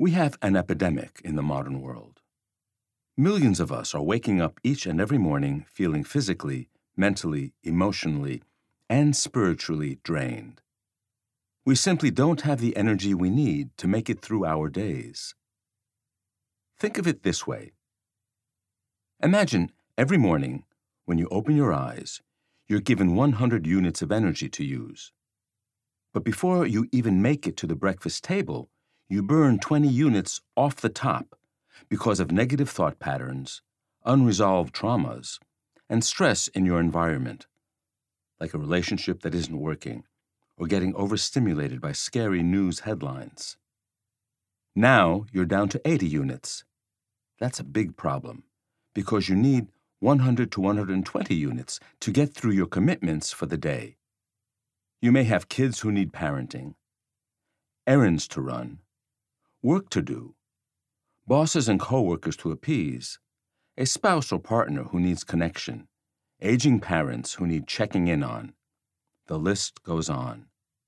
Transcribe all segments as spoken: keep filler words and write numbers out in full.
We have an epidemic in the modern world. Millions of us are waking up each and every morning feeling physically, mentally, emotionally, and spiritually drained. We simply don't have the energy we need to make it through our days. Think of it this way. Imagine every morning, when you open your eyes, you're given one hundred units of energy to use. But before you even make it to the breakfast table, you burn twenty units off the top because of negative thought patterns, unresolved traumas, and stress in your environment, like a relationship that isn't working or getting overstimulated by scary news headlines. Now you're down to eighty units. That's a big problem because you need one hundred to one hundred twenty units to get through your commitments for the day. You may have kids who need parenting, errands to run, work to do, bosses and coworkers to appease, a spouse or partner who needs connection, aging parents who need checking in on. The list goes on.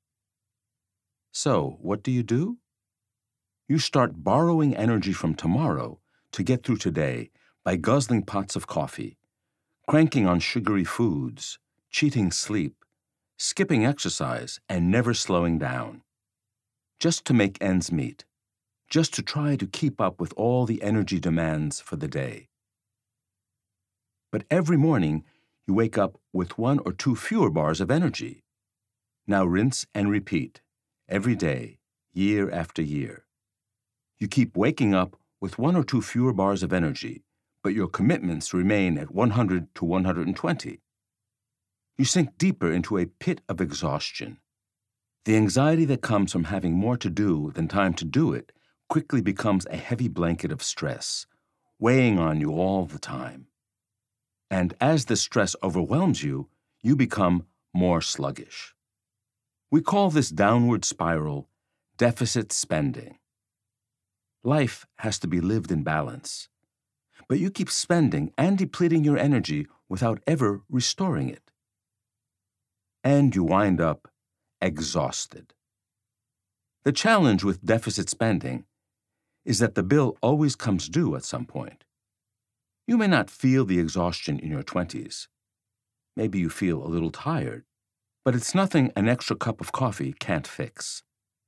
So, what do you do? You start borrowing energy from tomorrow to get through today by guzzling pots of coffee, cranking on sugary foods, cheating sleep, skipping exercise, and never slowing down, just to make ends meet, just to try to keep up with all the energy demands for the day. But every morning, you wake up with one or two fewer bars of energy. Now rinse and repeat, every day, year after year. You keep waking up with one or two fewer bars of energy, but your commitments remain at one hundred to one hundred twenty. You sink deeper into a pit of exhaustion. The anxiety that comes from having more to do than time to do it quickly becomes a heavy blanket of stress, weighing on you all the time. And as the stress overwhelms you, you become more sluggish. We call this downward spiral deficit spending. Life has to be lived in balance, but you keep spending and depleting your energy without ever restoring it. And you wind up exhausted. The challenge with deficit spending is that the bill always comes due at some point. You may not feel the exhaustion in your twenties. Maybe you feel a little tired, but it's nothing an extra cup of coffee can't fix.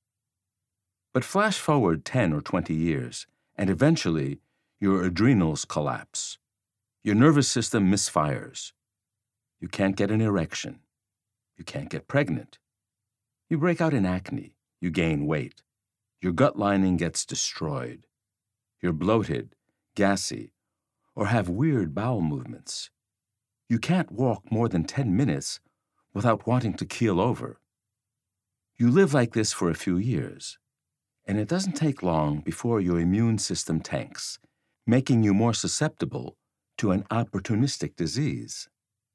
But flash forward ten or twenty years, and eventually your adrenals collapse. Your nervous system misfires. You can't get an erection. You can't get pregnant. You break out in acne. You gain weight. Your gut lining gets destroyed. You're bloated, gassy, or have weird bowel movements. You can't walk more than ten minutes without wanting to keel over. You live like this for a few years, and it doesn't take long before your immune system tanks, making you more susceptible to an opportunistic disease.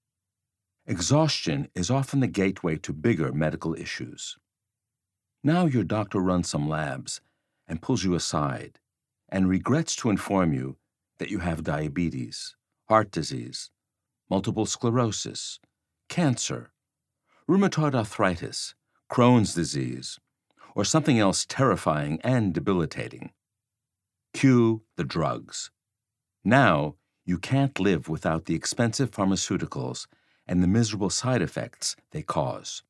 Exhaustion is often the gateway to bigger medical issues. Now your doctor runs some labs and pulls you aside and regrets to inform you that you have diabetes, heart disease, multiple sclerosis, cancer, rheumatoid arthritis, Crohn's disease, or something else terrifying and debilitating. Cue the drugs. Now you can't live without the expensive pharmaceuticals and the miserable side effects they cause.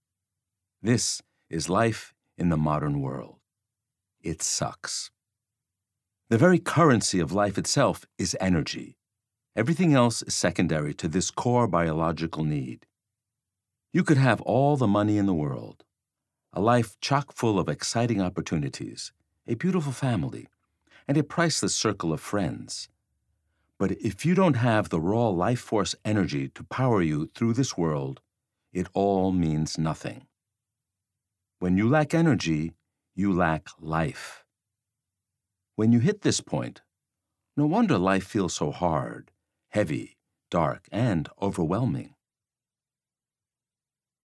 This is life in the modern world. It sucks. The very currency of life itself is energy. Everything else is secondary to this core biological need. You could have all the money in the world, a life chock full of exciting opportunities, a beautiful family, and a priceless circle of friends. But if you don't have the raw life force energy to power you through this world, it all means nothing. When you lack energy, you lack life. When you hit this point, no wonder life feels so hard, heavy, dark, and overwhelming.